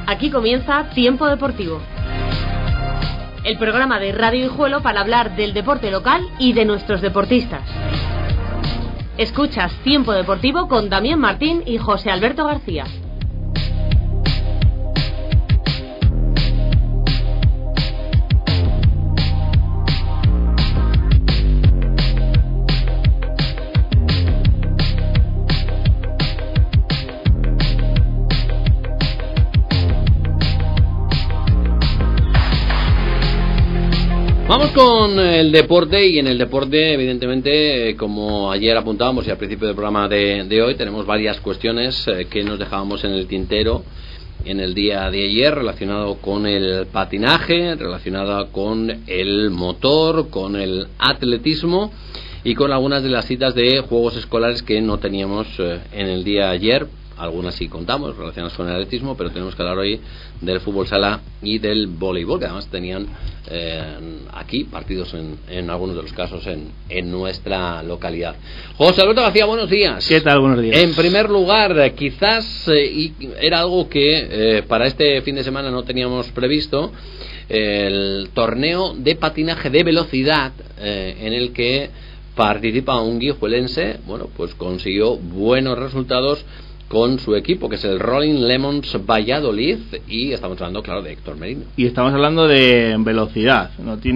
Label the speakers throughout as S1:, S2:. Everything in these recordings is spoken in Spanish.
S1: Aquí comienza Tiempo Deportivo, el programa de Radio Guijuelo para hablar del deporte local y de nuestros deportistas. Escuchas Tiempo Deportivo con Damián Martín y José Alberto García.
S2: Vamos con el deporte, y en el deporte, evidentemente, como ayer apuntábamos y al principio del programa de hoy, tenemos varias cuestiones que nos dejábamos en el tintero en el día de ayer, relacionado con el patinaje, relacionada con el motor, con el atletismo y con algunas de las citas de juegos escolares que no teníamos en el día de ayer. Algunas sí contamos relacionadas con el atletismo, pero tenemos que hablar hoy del fútbol sala y del voleibol, que además tenían aquí partidos en algunos de los casos en nuestra localidad. José Alberto García, buenos días.
S3: ¿Qué tal? Buenos días.
S2: En primer lugar, quizás y era algo que para este fin de semana no teníamos previsto, el torneo de patinaje de velocidad en el que participa un guijuelense. Bueno, pues consiguió buenos resultados con su equipo, que es el Rolling Lemons Valladolid, y estamos hablando, claro, de Héctor Merino.
S3: Y estamos hablando de velocidad.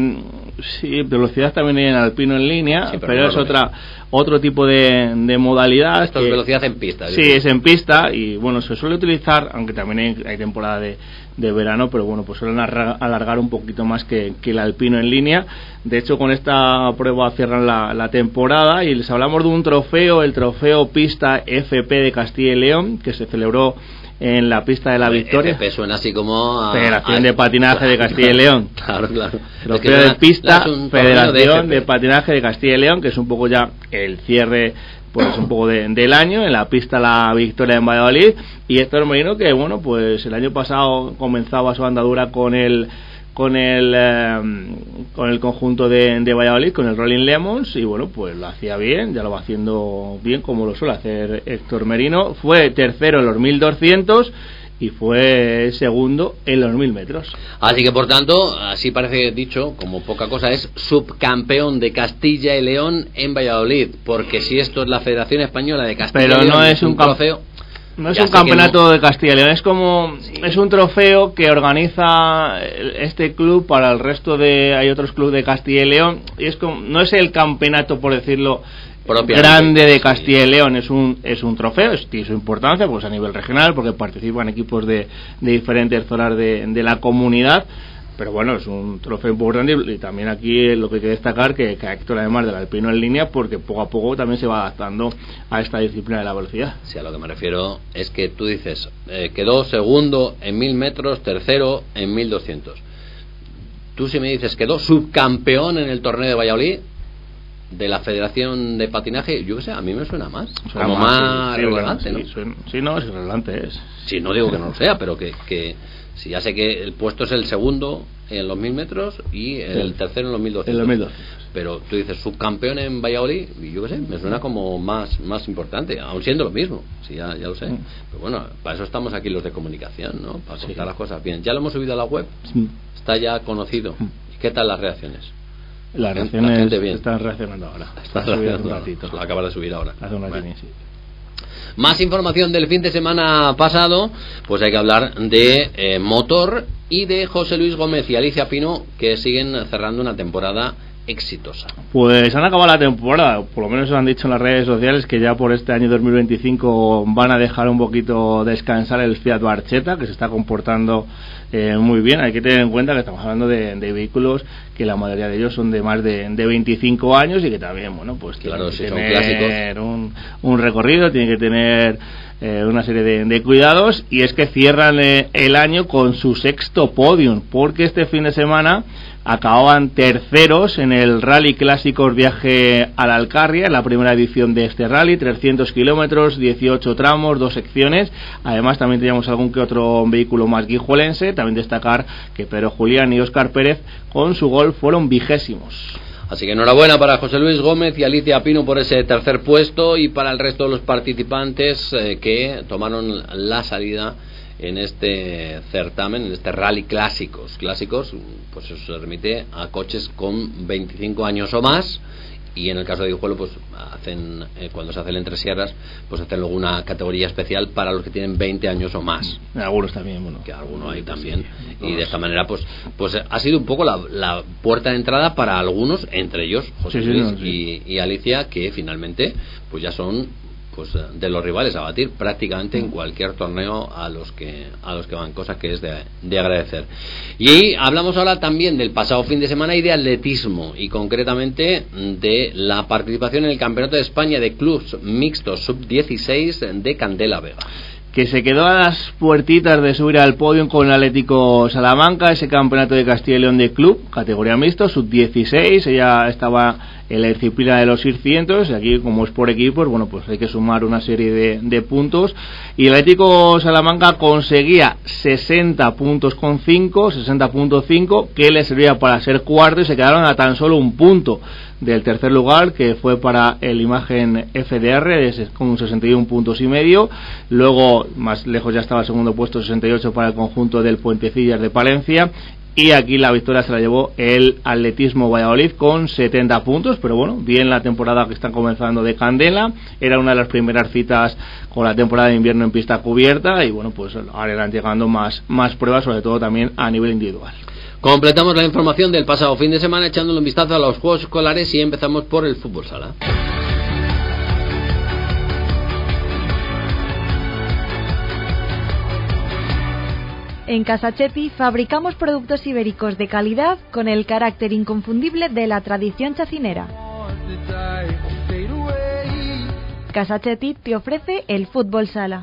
S3: Sí, velocidad también en alpino en línea, sí, pero es otro tipo de modalidad.
S2: Esto es velocidad en pista.
S3: Sí, es en pista, y bueno, se suele utilizar, aunque también hay temporada de verano, pero bueno, pues suelen alargar un poquito más que el alpino en línea. De hecho, con esta prueba cierran la temporada, y les hablamos de un trofeo, el trofeo Pista FP de Castilla y León, que se celebró en la pista de la Victoria.
S2: FP suena así como
S3: Federación de Patinaje de Castilla y León.
S2: Claro.
S3: Trofeo de pista, Federación de Patinaje de Castilla y León, que es un poco ya el cierre, pues un poco del año, en la pista La Victoria en Valladolid. Y Héctor Merino, que bueno, pues el año pasado comenzaba su andadura con el conjunto de Valladolid, con el Rolling Lemons, y bueno, pues lo hacía bien, ya lo va haciendo bien, como lo suele hacer Héctor Merino. Fue tercero en los 1200 y fue segundo en los 1000 metros.
S2: Así que, por tanto, así parece dicho, como poca cosa, es subcampeón de Castilla y León en Valladolid, porque si esto es la Federación Española de Castilla y León,
S3: no es un trofeo. No es un campeonato de Castilla y León, es como es un trofeo que organiza este club para el resto hay otros clubes de Castilla y León, y es como, no es el campeonato, por decirlo, grande de Castilla y León, es un trofeo, tiene su importancia pues a nivel regional, porque participan equipos de diferentes zonas de la comunidad. Pero bueno, es un trofeo importante, y también aquí lo que hay que destacar que Héctor, además del alpino en línea, porque poco a poco también se va adaptando a esta disciplina de la velocidad.
S2: Sí, a lo que me refiero es que tú dices, quedó segundo en 1000 metros, tercero en 1200. Tú, si me dices quedó subcampeón en el torneo de Valladolid de la Federación de Patinaje, yo qué sé, a mí me suena más, como más relevante, ¿no?
S3: Sí, no, es relevante.
S2: Sí, no digo que no lo sea, pero que sí, ya sé que el puesto es el segundo en los 1000 metros y el tercero en los 1200. Pero tú dices subcampeón en Valladolid, y yo qué sé, me suena como más importante, aun siendo lo mismo. Sí, ya lo sé. Pero bueno, para eso estamos aquí los de comunicación, ¿no? Para contar las cosas bien. Ya lo hemos subido a la web, está ya conocido. ¿Y qué tal las reacciones?
S3: Las reacciones están reaccionando ahora.
S2: Un ratito. Lo acabas de subir ahora.
S3: Hace un ratito, sí.
S2: Más información del fin de semana pasado, pues hay que hablar de motor y de José Luis Gómez y Alicia Pino, que siguen cerrando una temporada exitosa.
S3: Pues han acabado la temporada, por lo menos han dicho en las redes sociales que ya por este año 2025 van a dejar un poquito descansar el Fiat Barchetta, que se está comportando muy bien. Hay que tener en cuenta que estamos hablando de vehículos que la mayoría de ellos son de más de 25 años y que también, bueno, pues
S2: claro,
S3: tienen que tener un recorrido, tienen que tener una serie de cuidados, y es que cierran el año con su sexto podium, porque este fin de semana acababan terceros en el Rally Clásicos Viaje a la Alcarria, en la primera edición de este rally, 300 kilómetros, 18 tramos, 2 secciones. Además también teníamos algún que otro vehículo más guijuelense. También destacar que Pedro Julián y Óscar Pérez con su gol fueron 20º.
S2: Así que enhorabuena para José Luis Gómez y Alicia Pino por ese tercer puesto, y para el resto de los participantes que tomaron la salida en este certamen, en este rally clásicos, pues eso se remite a coches con 25 años o más. Y en el caso de Guijuelo, pues hacen, cuando se hace el Entre Sierras, pues hacen luego una categoría especial para los que tienen 20 años o más.
S3: Algunos también, bueno.
S2: Que algunos hay también. Sí, y de esta manera, pues ha sido un poco la puerta de entrada para algunos, entre ellos José Luis y Alicia, que finalmente pues ya son pues de los rivales a batir prácticamente en cualquier torneo a los que van, cosa que es de agradecer. Y hablamos ahora también del pasado fin de semana y de atletismo, y concretamente de la participación en el Campeonato de España de Clubs Mixtos Sub-16 de Candela Vega,
S3: que se quedó a las puertitas de subir al podio con el Atlético Salamanca, ese campeonato de Castilla y León de club, categoría mixto, sub-16. Ella estaba en la disciplina de los 600, y aquí, como es por equipos, bueno, pues hay que sumar una serie de puntos, y el Atlético Salamanca conseguía 60.5, que le servía para ser cuarto, y se quedaron a tan solo un punto del tercer lugar, que fue para el Imagen FDR con 61 puntos y medio. Luego más lejos ya estaba el segundo puesto, 68 para el conjunto del Puentecillas de Palencia, y aquí la victoria se la llevó el Atletismo Valladolid con 70 puntos. Pero bueno, bien la temporada que están comenzando de Candela, era una de las primeras citas con la temporada de invierno en pista cubierta, y bueno, pues ahora irán llegando más pruebas, sobre todo también a nivel individual.
S2: Completamos la información del pasado fin de semana echándole un vistazo a los Juegos Escolares, y empezamos por el fútbol sala.
S4: En Casa Chepi fabricamos productos ibéricos de calidad con el carácter inconfundible de la tradición chacinera. Casa Chepi te ofrece el fútbol sala.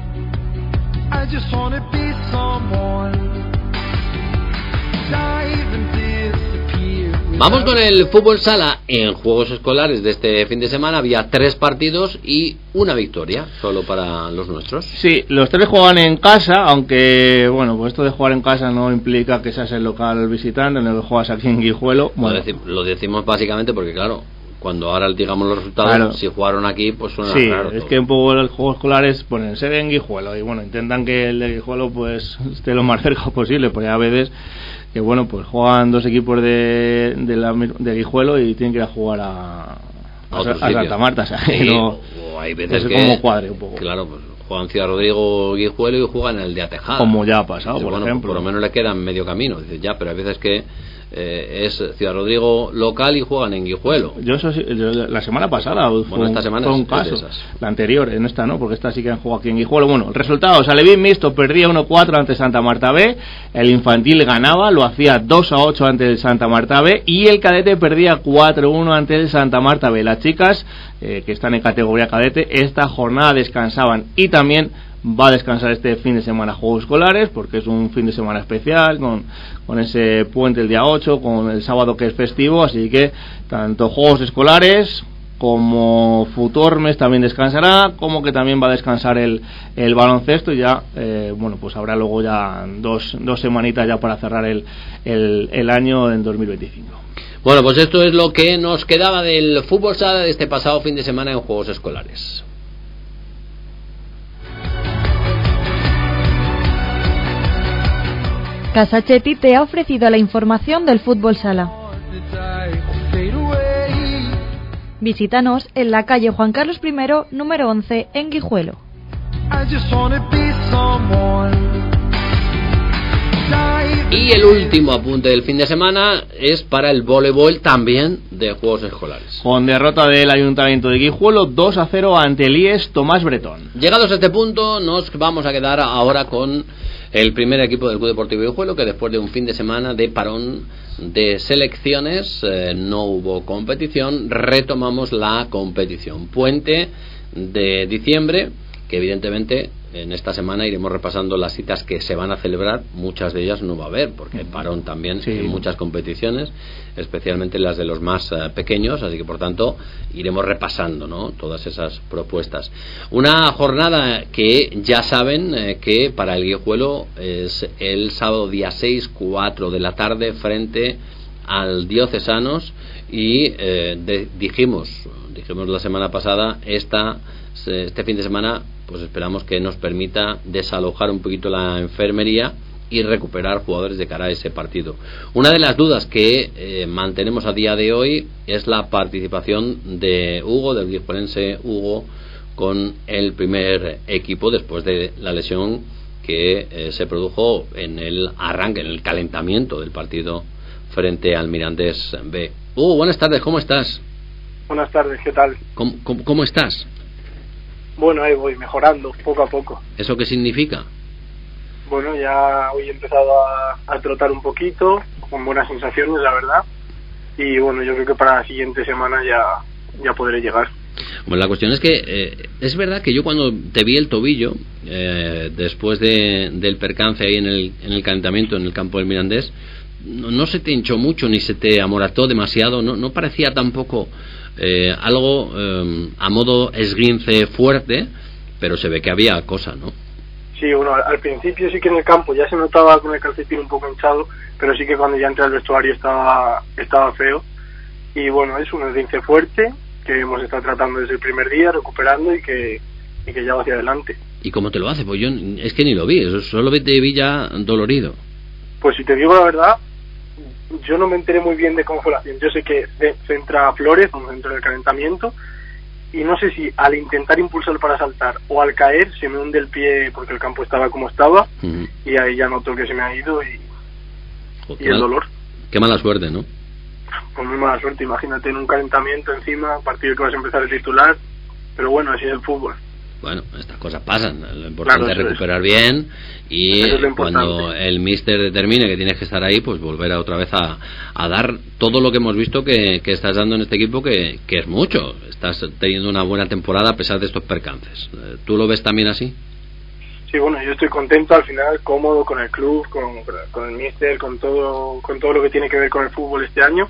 S2: Vamos con el fútbol sala. En Juegos Escolares de este fin de semana había 3 partidos y una victoria solo para los nuestros.
S3: Sí, los 3 juegan en casa, aunque bueno, pues esto de jugar en casa no implica que seas el local visitante, en el que juegas aquí en Guijuelo. Bueno,
S2: lo decimos básicamente porque claro, cuando ahora digamos los resultados, claro, si jugaron aquí, pues suena raro. Sí,
S3: es que un poco los Juegos Escolares ponen sede en Guijuelo, y bueno, intentan que el de Guijuelo pues esté lo más cerca posible, porque a veces que bueno, pues juegan 2 equipos de Guijuelo y tienen que ir a jugar a Santa Marta, o sea,
S2: sí, no, o hay veces que
S3: como cuadre un poco.
S2: Claro, pues juegan Ciudad Rodrigo, Guijuelo, y juegan el de Atejada,
S3: como ya ha pasado.
S2: Dice,
S3: por
S2: bueno,
S3: ejemplo,
S2: por lo menos le quedan medio camino. Dice, ya, pero hay veces que es Ciudad Rodrigo local y juegan en Guijuelo.
S3: Yo eso sí, la semana pasada
S2: esta semana
S3: fue un caso, la anterior, en esta no, porque esta sí que han jugado aquí en Guijuelo. Bueno, resultados: Alevín Mixto perdía 1-4 ante Santa Marta B, el infantil ganaba, lo hacía 2-8 ante el Santa Marta B, y el cadete perdía 4-1 ante el Santa Marta B. Las chicas que están en categoría cadete esta jornada descansaban, y también va a descansar este fin de semana Juegos Escolares, porque es un fin de semana especial con ese puente el día 8, con el sábado que es festivo, así que tanto Juegos Escolares como Futormes también descansará, como que también va a descansar el baloncesto, y ya bueno, pues habrá luego ya dos semanitas ya para cerrar el año en 2025.
S2: Bueno, pues esto es lo que nos quedaba del fútbol sala de este pasado fin de semana en Juegos Escolares.
S4: Casa Chepi te ha ofrecido la información del fútbol sala. Visítanos en la calle Juan Carlos I, número 11, en Guijuelo.
S2: Y el último apunte del fin de semana es para el voleibol, también de Juegos Escolares,
S3: con derrota del Ayuntamiento de Guijuelo 2-0 ante el IES Tomás Bretón.
S2: Llegados a este punto, nos vamos a quedar ahora con el primer equipo del Club Deportivo Guijuelo, que después de un fin de semana de parón de selecciones, no hubo competición. Retomamos la competición. Puente de diciembre, que evidentemente en esta semana iremos repasando las citas que se van a celebrar. Muchas de ellas no va a haber, porque hay parón también en muchas competiciones, especialmente las de los más pequeños, así que por tanto iremos repasando, ¿no?, todas esas propuestas. Una jornada que ya saben que para el Guijuelo es el sábado día 6, 4 de la tarde, frente al Diocesanos y dijimos la semana pasada, este fin de semana pues esperamos que nos permita desalojar un poquito la enfermería y recuperar jugadores de cara a ese partido. Una de las dudas que mantenemos a día de hoy es la participación de Hugo, del guijuelense Hugo, con el primer equipo después de la lesión que se produjo en el arranque, en el calentamiento del partido frente al Mirandés B. Hugo, buenas tardes, ¿cómo estás?
S5: Buenas tardes, ¿qué tal?
S2: ¿Cómo estás?
S5: Bueno, ahí voy mejorando poco a poco.
S2: ¿Eso qué significa?
S5: Bueno, ya hoy he empezado a trotar un poquito, con buenas sensaciones, la verdad. Y bueno, yo creo que para la siguiente semana ya podré llegar.
S2: Bueno, la cuestión es que es verdad que yo cuando te vi el tobillo, después del percance ahí en el calentamiento en el campo del Mirandés, no se te hinchó mucho ni se te amorató demasiado, no parecía tampoco algo a modo esguince fuerte, pero se ve que había cosa, ¿no?
S5: Sí, bueno, al principio sí que en el campo ya se notaba con el calcetín un poco hinchado, pero sí que cuando ya entré al vestuario estaba feo. Y bueno, es un esguince fuerte que hemos estado tratando desde el primer día, recuperando y que ya va hacia adelante.
S2: ¿Y cómo te lo hace? Pues yo es que ni lo vi, solo te vi ya dolorido.
S5: Pues si te digo la verdad, yo no me enteré muy bien de cómo fue la acción. Yo sé que se entra a Flores, donde entra el calentamiento, y no sé si al intentar impulsar para saltar o al caer se me hunde el pie porque el campo estaba como estaba, y ahí ya noto que se me ha ido y el dolor.
S2: Qué mala suerte, ¿no?
S5: Pues muy mala suerte, imagínate en un calentamiento encima, partido que vas a empezar el titular, pero bueno, así es el fútbol.
S2: Bueno, estas cosas pasan, lo importante es recuperar bien y cuando el míster determine que tienes que estar ahí, pues volver otra vez a dar todo lo que hemos visto que estás dando en este equipo, que es mucho. Estás teniendo una buena temporada a pesar de estos percances. ¿Tú lo ves también así?
S5: Sí, bueno, yo estoy contento al final, cómodo con el club, con el míster, con todo lo que tiene que ver con el fútbol este año.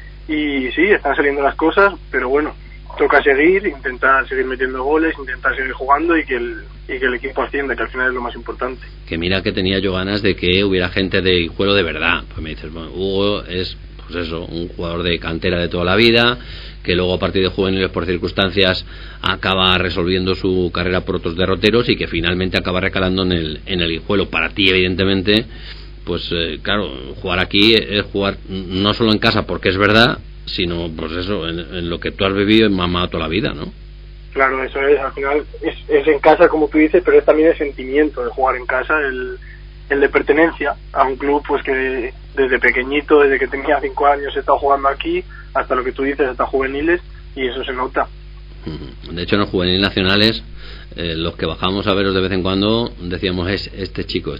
S5: Y sí, están saliendo las cosas, pero bueno, toca seguir, intentar seguir metiendo goles, intentar seguir jugando y que el equipo ascienda, que al final es lo más importante.
S2: Que mira que tenía yo ganas de que hubiera gente de Guijuelo de verdad. Pues me dices, bueno, Hugo es, pues eso, un jugador de cantera de toda la vida, que luego a partir de juveniles por circunstancias acaba resolviendo su carrera por otros derroteros y que finalmente acaba recalando en el Guijuelo. Para ti, evidentemente, pues claro, jugar aquí es jugar no solo en casa porque es verdad, sino pues eso, en lo que tú has vivido en mamá toda la vida, ¿no?
S5: Claro, eso es, al final es en casa como tú dices, pero es también el sentimiento de jugar en casa, el de pertenencia a un club pues que desde pequeñito, desde que tenía 5 años he estado jugando aquí, hasta lo que tú dices, hasta juveniles, y eso se nota.
S2: De hecho en los juveniles nacionales, los que bajamos a veros de vez en cuando decíamos, este chico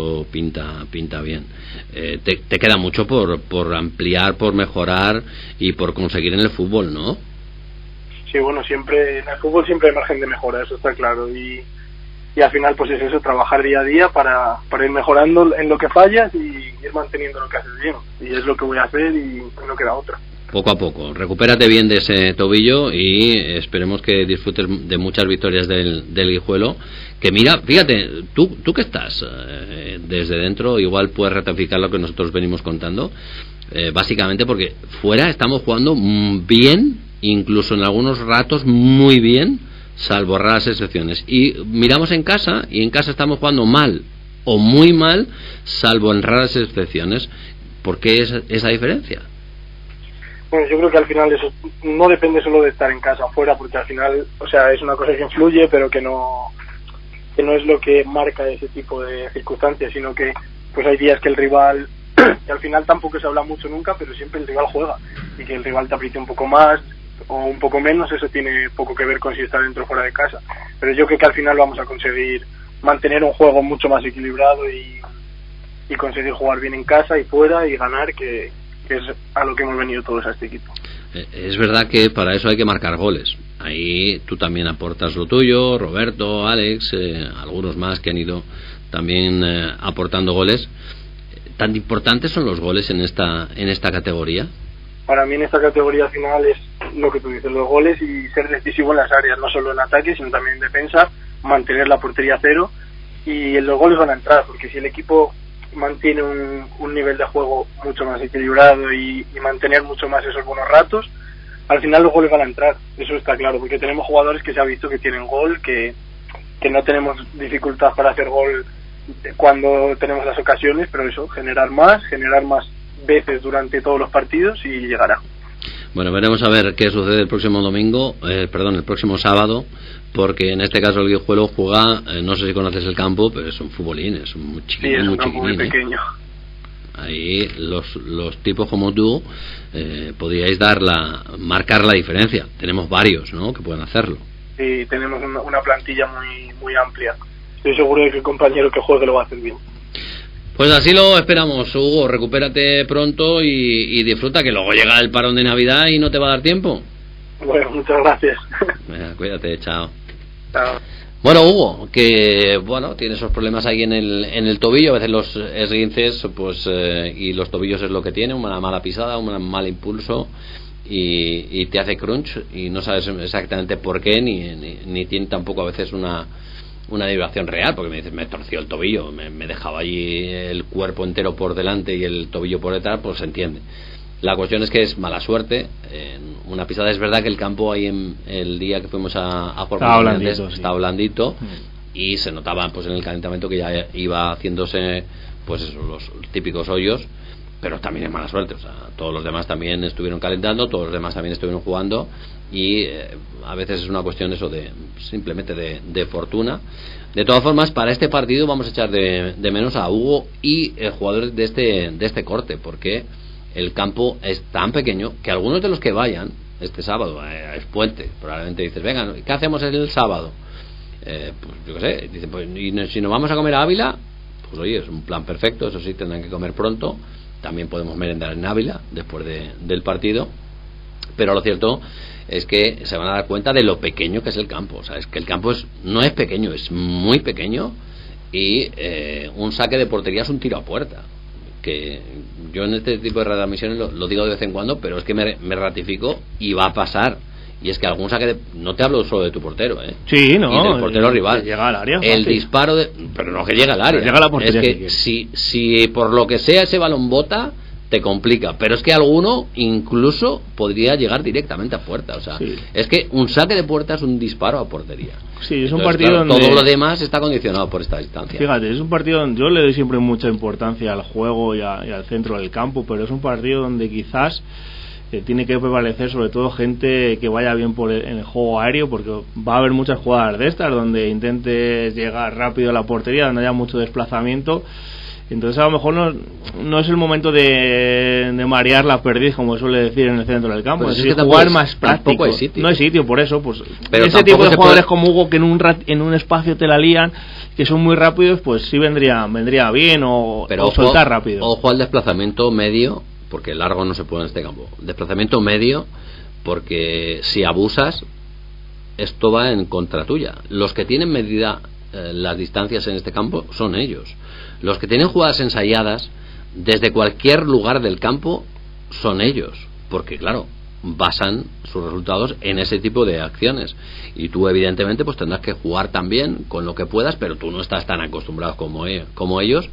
S2: pinta bien. Te queda mucho por ampliar, por mejorar y por conseguir en el fútbol, ¿no?
S5: Sí, bueno, siempre en el fútbol siempre hay margen de mejora, eso está claro, y al final pues es eso, trabajar día a día para ir mejorando en lo que fallas y ir manteniendo lo que haces bien, y es lo que voy a hacer y no queda otra.
S2: Poco a poco, recupérate bien de ese tobillo y esperemos que disfrutes de muchas victorias del Guijuelo. Que mira, fíjate, tú que estás desde dentro, igual puedes ratificar lo que nosotros venimos contando, básicamente porque fuera estamos jugando bien, incluso en algunos ratos muy bien, salvo raras excepciones, y miramos en casa y en casa estamos jugando mal o muy mal, salvo en raras excepciones. ¿Por qué esa diferencia?
S5: Bueno, yo creo que al final eso no depende solo de estar en casa, afuera, porque al final, o sea, es una cosa que influye, pero que no es lo que marca ese tipo de circunstancias, sino que pues hay días que el rival, que al final tampoco se habla mucho nunca, pero siempre el rival juega, y que el rival te apriete un poco más o un poco menos, eso tiene poco que ver con si está dentro o fuera de casa, pero yo creo que al final vamos a conseguir mantener un juego mucho más equilibrado y conseguir jugar bien en casa y fuera y ganar, que es a lo que hemos venido todos a este equipo.
S2: Es verdad que para eso hay que marcar goles. Ahí tú también aportas lo tuyo, Roberto, Alex, algunos más que han ido también aportando goles. ¿Tan importantes son los goles en esta categoría?
S5: Para mí en esta categoría final es lo que tú dices, los goles y ser decisivo en las áreas, no solo en ataque, sino también en defensa, mantener la portería cero, y los goles van a entrar, porque si el equipo mantiene un nivel de juego mucho más equilibrado y mantener mucho más esos buenos ratos, al final los goles van a entrar, eso está claro, porque tenemos jugadores que se ha visto que tienen gol, que no tenemos dificultad para hacer gol cuando tenemos las ocasiones, pero eso, generar más veces durante todos los partidos y llegará.
S2: Bueno, veremos a ver qué sucede el próximo el próximo sábado, porque en este caso el Guijuelo juega, no sé si conoces el campo, pero es un futbolín, es un chiquitín,
S5: sí, es un campo muy pequeño.
S2: Ahí los tipos como tú podríais marcar la diferencia. Tenemos varios, ¿no?, que pueden hacerlo.
S5: Sí, tenemos una plantilla muy amplia. Estoy seguro de que el compañero que juegue lo va a hacer bien.
S2: Pues así lo esperamos, Hugo. Recupérate pronto y disfruta, que luego llega el parón de Navidad y no te va a dar tiempo.
S5: Bueno, muchas gracias.
S2: Cuídate, chao.
S5: Chao.
S2: Bueno, Hugo, que tiene esos problemas ahí en el tobillo. A veces los esguinces, pues, y los tobillos es lo que tiene, una mala pisada, un mal impulso, y te hace crunch y no sabes exactamente por qué, ni tiene tampoco a veces una vibración real, porque me dices, me torció el tobillo, me dejaba allí el cuerpo entero por delante y el tobillo por detrás, pues se entiende. La cuestión es que es mala suerte. Una pisada, es verdad que el campo ahí en el día que fuimos a jugar estaba blandito, y se notaba pues en el calentamiento que ya iba haciéndose pues eso, los típicos hoyos, pero también es mala suerte. O sea, todos los demás también estuvieron calentando, todos los demás también estuvieron jugando, y a veces es una cuestión eso simplemente de fortuna. De todas formas, para este partido vamos a echar de menos a Hugo y jugadores de este corte, porque el campo es tan pequeño que algunos de los que vayan este sábado es puente, probablemente dices, venga, ¿qué hacemos el sábado? Pues yo qué sé, dicen, pues, y si nos vamos a comer a Ávila, pues oye, es un plan perfecto. Eso sí, tendrán que comer pronto. También podemos merendar en Ávila después del partido, pero lo cierto es que se van a dar cuenta de lo pequeño que es el campo. O sea, es que el campo no es pequeño, es muy pequeño, y un saque de portería es un tiro a puerta, que yo en este tipo de retransmisiones lo digo de vez en cuando, pero es que me ratifico y va a pasar. Y es que algún saque no te hablo solo de tu portero,
S3: sí, no,
S2: y del portero rival,
S3: llega al área,
S2: el disparo pero no que llega al área,
S3: llega a la portería,
S2: es que si por lo que sea ese balón bota, te complica, pero es que alguno incluso podría llegar directamente a puerta. O sea, es que un saque de puerta es un disparo a portería.
S3: Sí, es un partido donde
S2: todo lo demás está condicionado por esta distancia.
S3: Fíjate, es un partido donde yo le doy siempre mucha importancia al juego y al centro del campo, pero es un partido donde quizás tiene que prevalecer sobre todo gente que vaya bien en el juego aéreo, porque va a haber muchas jugadas de estas donde intentes llegar rápido a la portería, donde haya mucho desplazamiento. Entonces a lo mejor no es el momento de marear la perdiz, como suele decir en el centro del campo.
S2: Pues
S3: es que jugar más práctico. No hay sitio, por eso pues pero ese tipo de jugadores como Hugo, que en un espacio te la lían, que son muy rápidos, pues sí vendría bien, o soltar rápido.
S2: Ojo al desplazamiento medio, porque largo no se puede en este campo. Desplazamiento medio, porque si abusas, esto va en contra tuya. Los que tienen medida las distancias en este campo son ellos. Los que tienen jugadas ensayadas desde cualquier lugar del campo son ellos, porque claro, basan sus resultados en ese tipo de acciones, y tú evidentemente pues tendrás que jugar también con lo que puedas, pero tú no estás tan acostumbrado como ellos,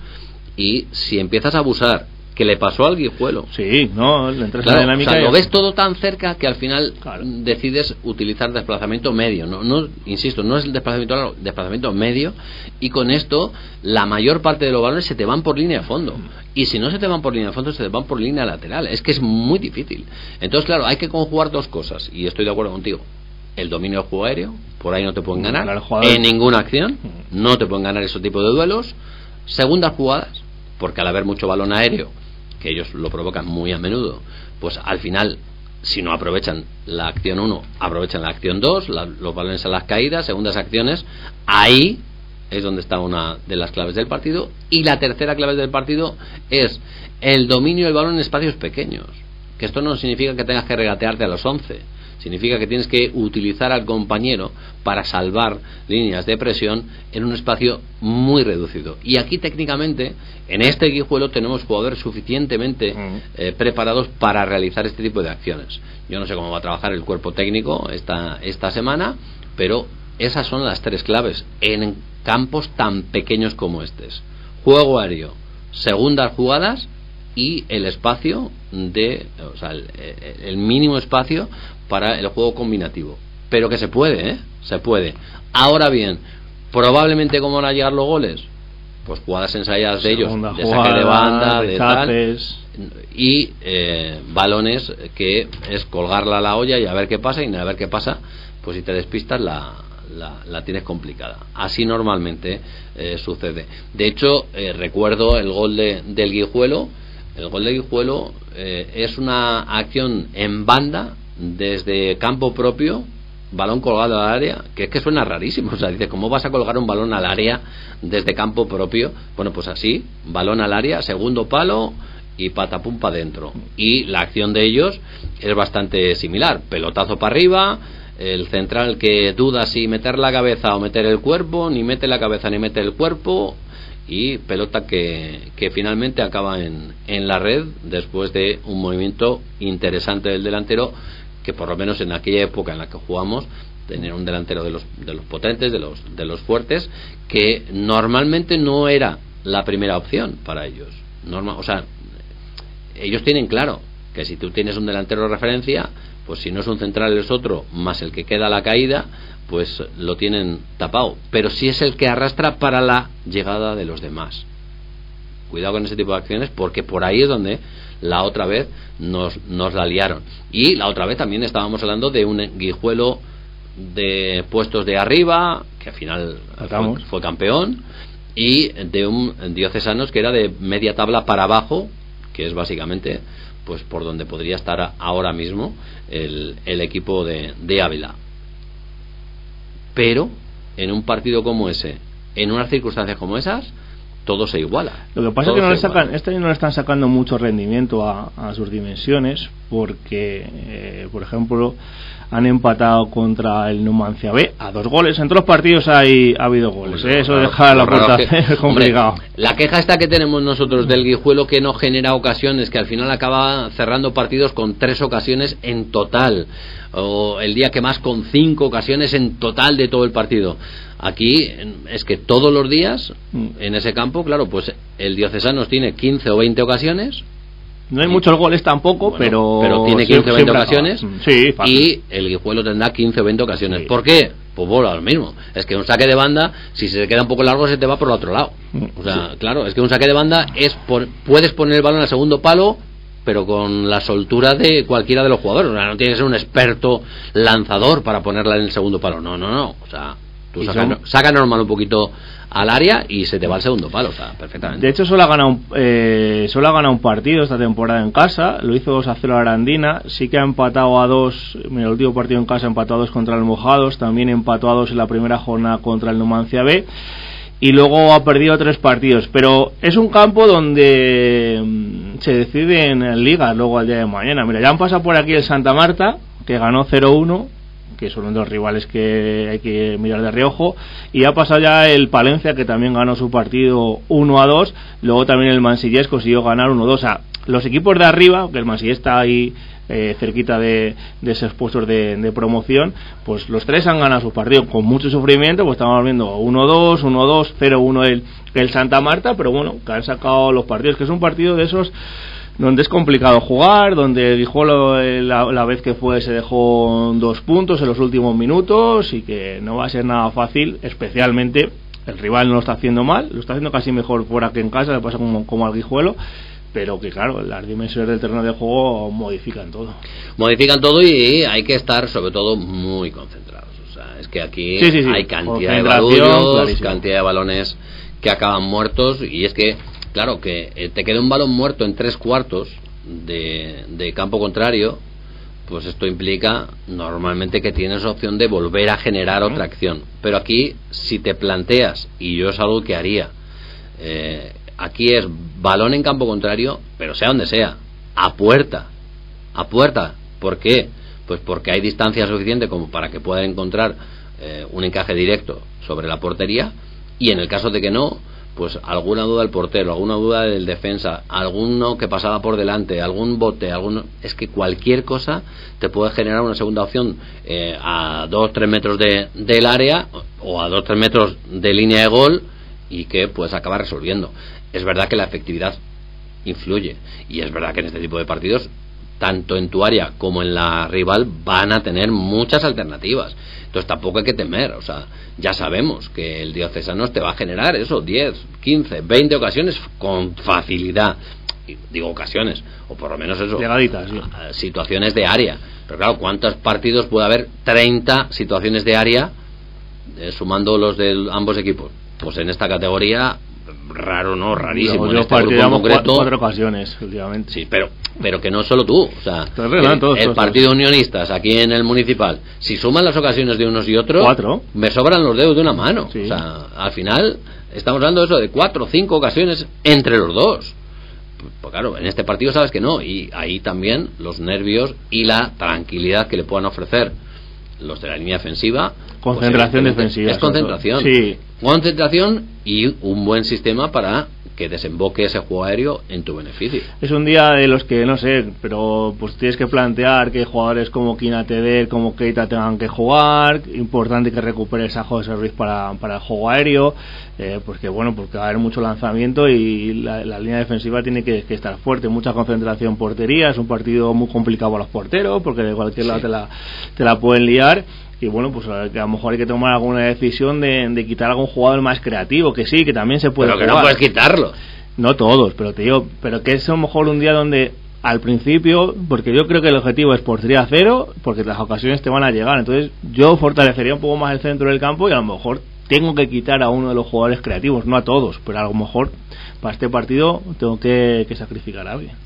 S2: y si empiezas a abusar, que le pasó al Guijuelo.
S3: Sí, no, le entras
S2: claro,
S3: en la dinámica.
S2: O sea, lo ves todo tan cerca que al final decides utilizar desplazamiento medio. No, insisto, no es el desplazamiento medio, y con esto la mayor parte de los balones se te van por línea de fondo. Y si no se te van por línea de fondo, se te van por línea lateral. Es que es muy difícil. Entonces, claro, hay que conjugar dos cosas, y estoy de acuerdo contigo. El dominio del juego aéreo, por ahí no te pueden ganar en ninguna acción, no te pueden ganar ese tipo de duelos. Segundas jugadas, porque al haber mucho balón aéreo, que ellos lo provocan muy a menudo, pues al final, si no aprovechan la acción 1, aprovechan la acción 2, los balones a las caídas, segundas acciones. Ahí es donde está una de las claves del partido. Y la tercera clave del partido es el dominio del balón en espacios pequeños, que esto no significa que tengas que regatearte a los 11, significa que tienes que utilizar al compañero para salvar líneas de presión en un espacio muy reducido. Y aquí técnicamente, en este Guijuelo, tenemos jugadores suficientemente preparados para realizar este tipo de acciones. Yo no sé cómo va a trabajar el cuerpo técnico esta semana, pero esas son las tres claves en campos tan pequeños como estos: juego aéreo, segundas jugadas y el espacio o sea, el mínimo espacio para el juego combinativo. Pero que se puede, se puede. Ahora bien, probablemente cómo van a llegar los goles, pues jugadas ensayadas de ellos, de saque de banda, de tal, y balones que es colgarla a la olla y a ver qué pasa, y a ver qué pasa, pues si te despistas la tienes complicada. Así normalmente sucede. De hecho, recuerdo el gol del Guijuelo. El gol de Guijuelo es una acción en banda desde campo propio, balón colgado al área, que es que suena rarísimo. O sea, dice, ¿cómo vas a colgar un balón al área desde campo propio? Bueno, pues así, balón al área, segundo palo y patapum para adentro. Y la acción de ellos es bastante similar, pelotazo para arriba, el central que duda si meter la cabeza o meter el cuerpo, ni mete la cabeza ni mete el cuerpo, y pelota que finalmente acaba en la red después de un movimiento interesante del delantero, que por lo menos en aquella época en la que jugamos, tener un delantero de los potentes, de los fuertes, que normalmente no era la primera opción para ellos. O sea, ellos tienen claro que si tú tienes un delantero de referencia, pues si no es un central es otro, más el que queda a la caída, pues lo tienen tapado. Pero si es el que arrastra para la llegada de los demás. Cuidado con ese tipo de acciones, porque por ahí es donde la otra vez nos la liaron. Y la otra vez también estábamos hablando de un Guijuelo de puestos de arriba, que al final fue campeón, y de un Diocesanos que era de media tabla para abajo, que es básicamente pues por donde podría estar ahora mismo el equipo de Ávila. Pero en un partido como ese, en unas circunstancias como esas, todo se iguala.
S3: Lo que pasa es que este año no le están sacando mucho rendimiento a sus dimensiones, porque por ejemplo han empatado contra el Numancia B a 2 goles. En todos los partidos ha habido goles, eso deja la puerta complicado.
S2: Hombre, la queja esta que tenemos nosotros del Guijuelo, que no genera ocasiones, que al final acaba cerrando partidos con 3 ocasiones en total, o el día que más con 5 ocasiones en total de todo el partido. Aquí es que todos los días en ese campo, claro, pues el Diocesanos tiene 15 o 20 ocasiones.
S3: No hay muchos goles tampoco, bueno,
S2: pero tiene 15 o 20 ocasiones.
S3: Sí,
S2: y el Guijuelo tendrá 15 o 20 ocasiones. Sí. ¿Por qué? Pues bueno, lo mismo. Es que un saque de banda, si se queda un poco largo, se te va por el otro lado. O sea, claro, es que un saque de banda puedes poner el balón al segundo palo, pero con la soltura de cualquiera de los jugadores. O sea, no tienes que ser un experto lanzador para ponerla en el segundo palo. No. O sea, tú saca normal un poquito al área y se te va al segundo palo, o sea, perfectamente.
S3: De hecho, solo ha ganado un partido esta temporada en casa, lo hizo 2-0 a Arandina, sí que ha empatado a 2, en el último partido en casa empató a 2 contra el Mojados, también empató a 2 en la primera jornada contra el Numancia B, y luego ha perdido 3 partidos, pero es un campo donde se decide en ligas luego al día de mañana. Mira, ya han pasado por aquí el Santa Marta, que ganó 0-1, que son uno de los rivales que hay que mirar de reojo, y ha pasado ya el Palencia, que también ganó su partido 1-2, luego también el Mansillés consiguió ganar 1-2. O sea, los equipos de arriba, que el Mansillés está ahí cerquita de esos puestos de promoción, pues los 3 han ganado sus partidos con mucho sufrimiento, pues estamos viendo 1-2, 1-2, 0-1 el Santa Marta, pero bueno, que han sacado los partidos, que es un partido de esos donde es complicado jugar, donde Guijuelo la vez que fue se dejó 2 puntos en los últimos minutos, y que no va a ser nada fácil, especialmente el rival no lo está haciendo mal, lo está haciendo casi mejor fuera que en casa, le pasa como al Guijuelo, pero que claro, las dimensiones del terreno de juego modifican todo
S2: y hay que estar sobre todo muy concentrados. O sea, es que aquí hay cantidad de cantidad de balones que acaban muertos, y es que claro, que te queda un balón muerto en 3/4 de campo contrario, pues esto implica normalmente que tienes opción de volver a generar otra acción. Pero aquí, si te planteas, y yo es algo que haría, aquí es balón en campo contrario, pero sea donde sea, a puerta. ¿Por qué? Pues porque hay distancia suficiente como para que pueda encontrar un encaje directo sobre la portería, y en el caso de que no, pues alguna duda del portero, alguna duda del defensa, alguno que pasaba por delante, algún bote, es que cualquier cosa te puede generar una segunda opción a 2-3 metros del área, o a 2-3 metros de línea de gol, y que puedes acabar resolviendo. Es verdad que la efectividad influye, y es verdad que en este tipo de partidos, tanto en tu área como en la rival, van a tener muchas alternativas. Entonces tampoco hay que temer, o sea, ya sabemos que el Diocesanos te va a generar eso, 10, 15, 20 ocasiones con facilidad. Digo ocasiones, o por lo menos eso,
S3: pegaditas, sí.
S2: Situaciones de área. Pero claro, ¿cuántos partidos puede haber? 30 situaciones de área, sumando los de ambos equipos. Pues en esta categoría, raro, no, rarísimo.
S3: No,
S2: en este grupo en concreto,
S3: 4 ocasiones últimamente.
S2: Sí, pero que no solo tú, o sea,
S3: todos.
S2: El partido Unionistas aquí en el Municipal, si suman las ocasiones de unos y otros,
S3: 4.
S2: Me sobran los dedos de una mano.
S3: Sí.
S2: O sea, al final estamos hablando de eso, de 4 o 5 ocasiones entre los dos. Pues claro, en este partido sabes que no, y ahí también los nervios y la tranquilidad que le puedan ofrecer los de la línea defensiva.
S3: Concentración
S2: pues
S3: defensiva.
S2: Es concentración.
S3: Sí.
S2: Concentración y un buen sistema para que desemboque ese juego aéreo en tu beneficio.
S3: Es un día de los que, no sé, pero pues tienes que plantear que jugadores como Kina Teder, como Keita tengan que jugar, importante que recupere a José Ruiz para el juego aéreo, porque bueno, porque va a haber mucho lanzamiento y la línea defensiva tiene que estar fuerte, mucha concentración portería, es un partido muy complicado para los porteros, porque de cualquier lado te la pueden liar. Y bueno, pues a lo mejor hay que tomar alguna decisión de quitar a algún jugador más creativo, que sí, que también se puede
S2: pero que
S3: jugar.
S2: no puedes quitarlo.
S3: No todos, pero te digo, pero que es a lo mejor un día donde al principio, porque yo creo que el objetivo es portería cero, porque las ocasiones te van a llegar, entonces yo fortalecería un poco más el centro del campo y a lo mejor tengo que quitar a uno de los jugadores creativos, no a todos, pero a lo mejor para este partido tengo que sacrificar a alguien.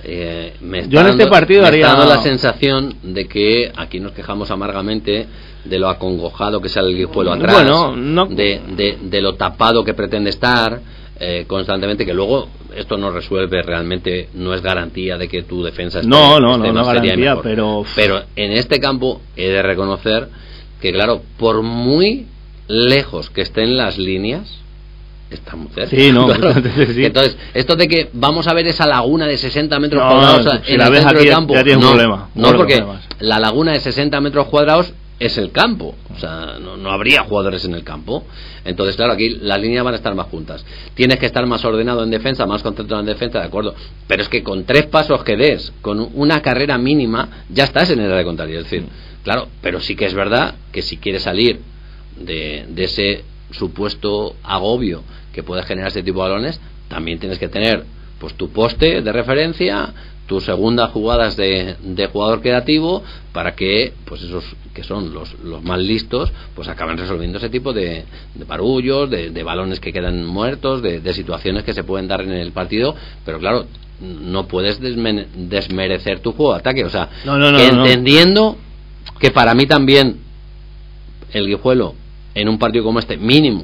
S2: Yo en este partido me está dando la sensación de que aquí nos quejamos amargamente de lo acongojado que sale el Guijuelo atrás,
S3: bueno, no,
S2: de lo tapado que pretende estar constantemente, que luego esto no resuelve realmente, no es garantía de que tu defensa esté,
S3: no
S2: garantía,
S3: pero
S2: en este campo he de reconocer que claro, por muy lejos que estén las líneas, está muy cerca.
S3: Sí, no,
S2: claro.
S3: Sí.
S2: Entonces, esto de que vamos a ver esa laguna de 60 metros
S3: no,
S2: cuadrados
S3: si
S2: en
S3: la
S2: el
S3: ves
S2: centro
S3: aquí
S2: del campo,
S3: ya tienes un problema.
S2: No, porque la laguna de 60 metros cuadrados es el campo, o sea, no habría jugadores en el campo. Entonces, claro, aquí las líneas van a estar más juntas. Tienes que estar más ordenado en defensa, más concentrado en defensa, de acuerdo. Pero es que con 3 pasos que des, con una carrera mínima, ya estás en el área contraria. Es decir, claro, pero sí que es verdad que si quieres salir de ese supuesto agobio que puede generar este tipo de balones, también tienes que tener pues tu poste de referencia, tus segundas jugadas de jugador creativo, para que pues esos que son los más listos pues acaben resolviendo ese tipo de barullos, de balones que quedan muertos, de situaciones que se pueden dar en el partido. Pero claro, no puedes desmerecer tu juego de ataque, o sea, entendiendo que para mí también el Guijuelo en un partido como este mínimo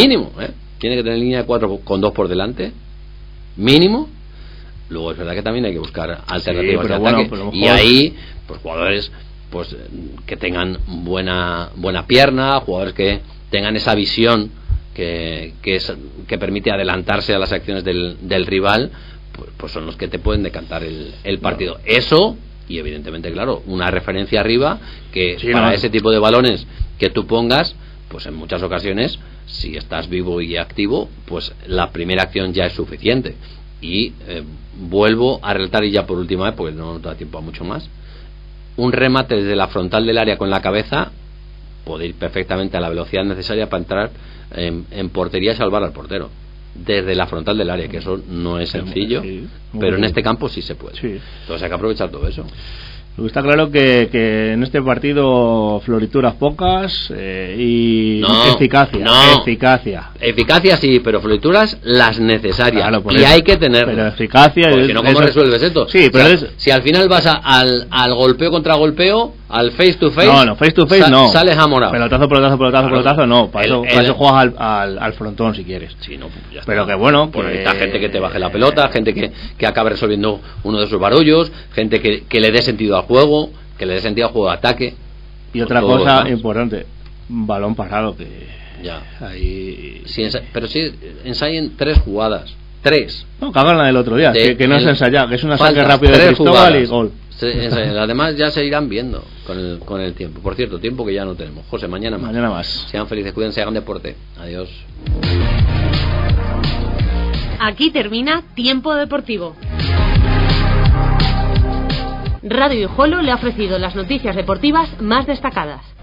S2: tiene que tener línea de 4 con 2 por delante mínimo. Luego es verdad que también hay que buscar alternativas de ataque, y ahí pues jugadores pues que tengan buena pierna, jugadores que tengan esa visión que permite adelantarse a las acciones del rival, pues son los que te pueden decantar el partido. Eso, y evidentemente claro, una referencia arriba que ese tipo de balones que tú pongas, pues en muchas ocasiones, si estás vivo y activo, pues la primera acción ya es suficiente. Y vuelvo a relatar, y ya por última vez, porque no da tiempo a mucho más, un remate desde la frontal del área con la cabeza puede ir perfectamente a la velocidad necesaria para entrar en portería y salvar al portero desde la frontal del área, que eso no es sencillo, pero en este campo sí se puede. Entonces hay que aprovechar todo eso.
S3: Está claro que en este partido florituras pocas y
S2: eficacia sí, pero florituras las necesarias,
S3: claro,
S2: y hay que tener,
S3: pero eficacia,
S2: porque si no, ¿cómo resuelves esto?
S3: Sí, pero
S2: si al final vas al golpeo contra golpeo, al face to face,
S3: face to face no,
S2: sales amorado,
S3: pelotazo no, para eso juegas al frontón si quieres.
S2: Sí, no, pues ya está.
S3: Pero que bueno,
S2: pues necesitas gente que te baje la pelota, gente que acabe resolviendo uno de sus barullos, gente que le dé sentido al juego, que le dé sentido al juego de ataque.
S3: Y otra cosa importante, balón parado, que
S2: ya
S3: ahí
S2: pero sí ensayen 3 jugadas, 3.
S3: No, que hagan la del otro día, que no es ensayar, que es una saque rápido de Cristóbal y gol.
S2: Además ya se irán viendo con el tiempo. Por cierto, tiempo que ya no tenemos. José, mañana más.
S3: Mañana más.
S2: Sean felices, cuídense, hagan deporte. Adiós.
S1: Aquí termina Tiempo Deportivo. Radio Guijuelo le ha ofrecido las noticias deportivas más destacadas.